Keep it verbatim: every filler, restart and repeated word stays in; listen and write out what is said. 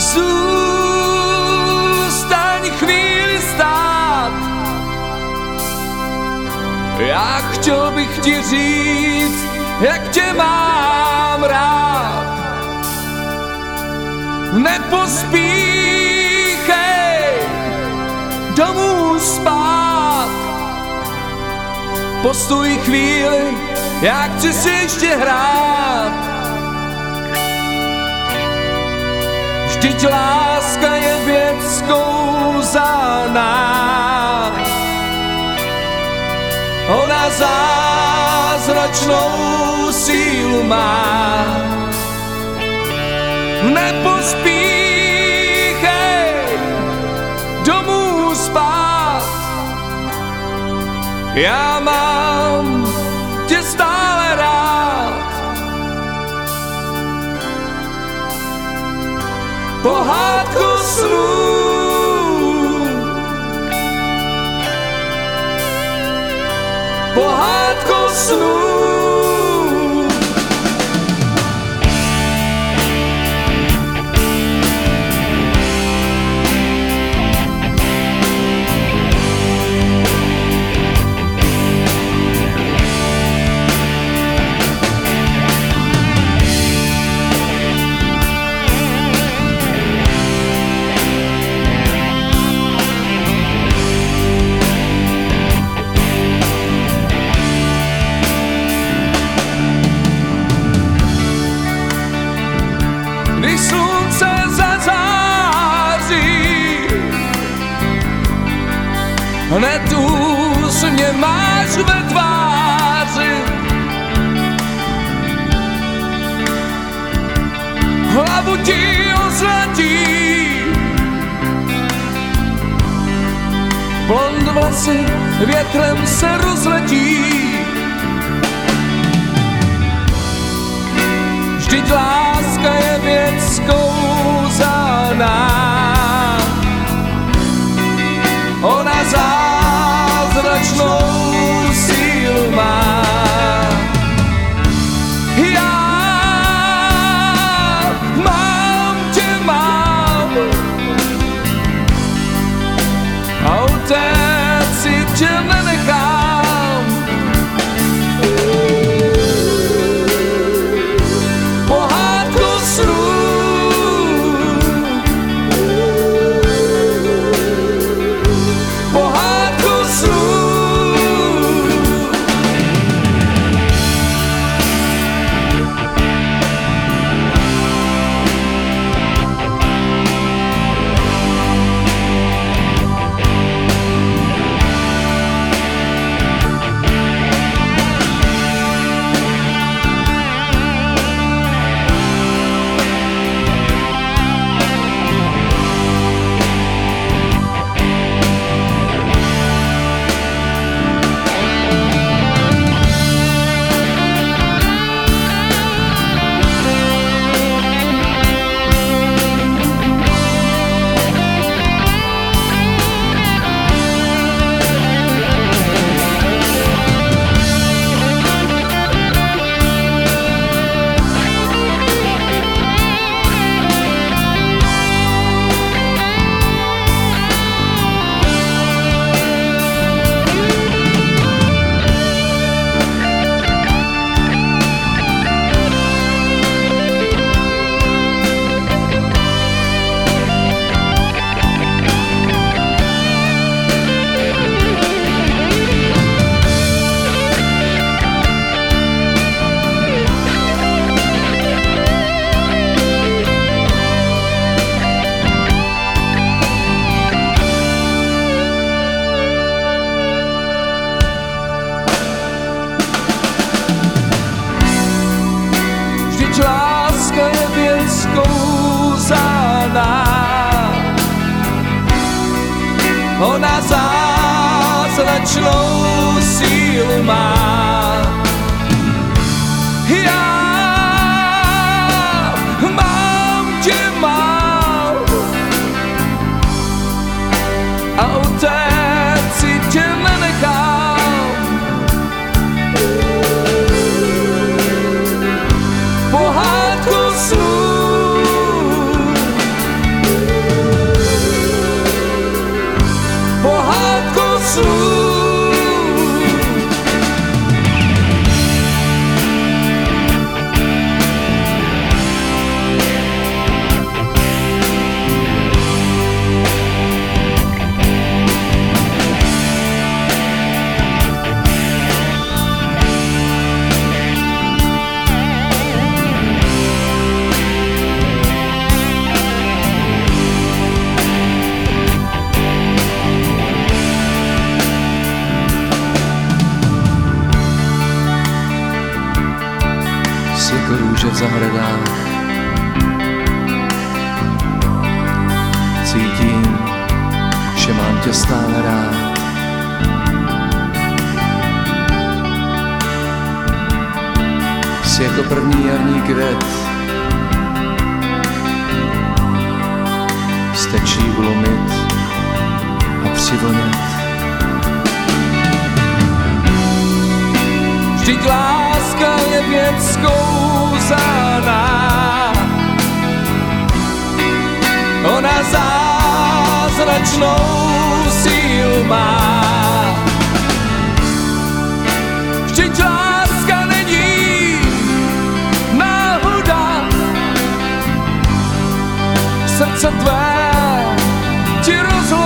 Zůstaň chvíli stát. Já chtěl bych ti říct, jak tě mám rád. Nepospíchej domů spát. Postoj chvíli, já chci si ještě hrát. Vždyť láska je věc kouzelná. Ona zázračnou sílu má. Nepospíchej domů spát. Já mám tě stále rád. Pohádku snů pohádku snů. Když slunce zazáří, hned úsměv máš ve tváři. Hlavu ti ozlatí, blond vlasy větrem se rozletí. Vždyť láska je věc kouzelná. Ona zázračnou sílu má. Já mám tě mám a utéct si tě nenechám. Láska je věc kouzelná. Ona zázračnou sílu má. Já mám tě mám a utéct si tě nenechám. Pohádku snů v zahradách. Cítím, že mám tě stále rád. Jsi jako první jarní květ, stačí ulomit a přivonět. Vždyť láska je věc kouzelná, ona zázračnou sílu má. Vždyť láska není náhoda, srdce tvé ti rozhodí.